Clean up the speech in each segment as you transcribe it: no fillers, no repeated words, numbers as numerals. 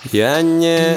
Я не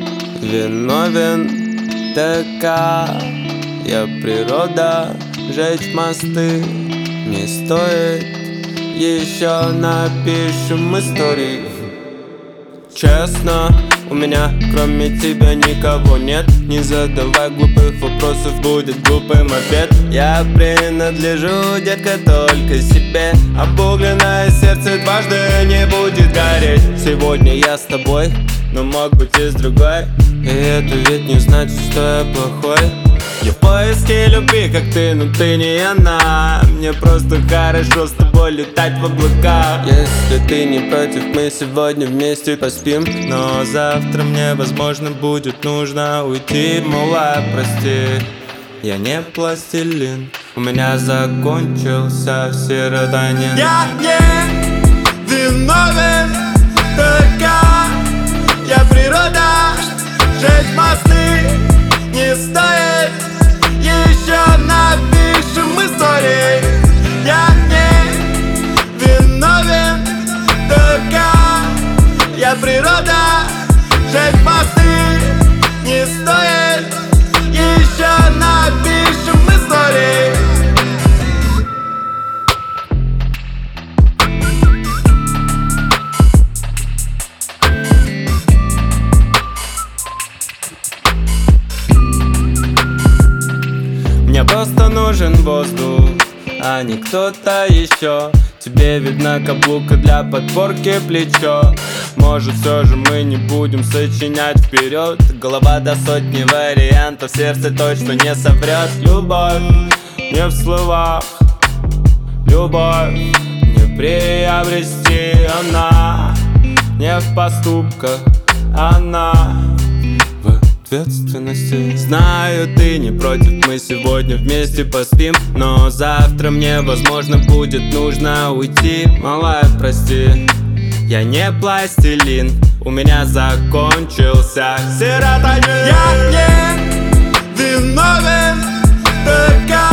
виновен, такая природа. Жечь мосты не стоит, еще напишем истории. Честно, у меня кроме тебя никого нет. Не задавай глупых вопросов, будет глупым ответ. Я принадлежу, детка, только себе. Обугленное сердце дважды не будет гореть. Сегодня я с тобой, но мог быть и с другой. И это ведь не значит, что я плохой. Я в поиске любви, как ты, но ты не она. Мне просто хорошо с тобой летать в облаках. Если ты не против, мы сегодня вместе поспим. Но завтра мне, возможно, будет нужно уйти. Мала, прости, я не пластилин. У меня закончился серотонин. Я не виновен, только я природа. Жечь мосты не стоит, еще напишем истории. Я не виновен, только я природа. Жечь мосты не стоит, еще напишем истории. Мне просто нужен воздух, а не кто-то еще. Тебе видна каблука для подпорки плечо. Может, все же мы не будем сочинять вперед. Голова до сотни вариантов, сердце точно не соврет. Любовь не в словах, любовь не приобрести. Она не в поступках, она в ответственности. Знаю, ты не против, мы сегодня вместе поспим. Но завтра мне, возможно, будет нужно уйти. Малая, прости, я не пластилин. У меня закончился серотонин. Я не виновен, только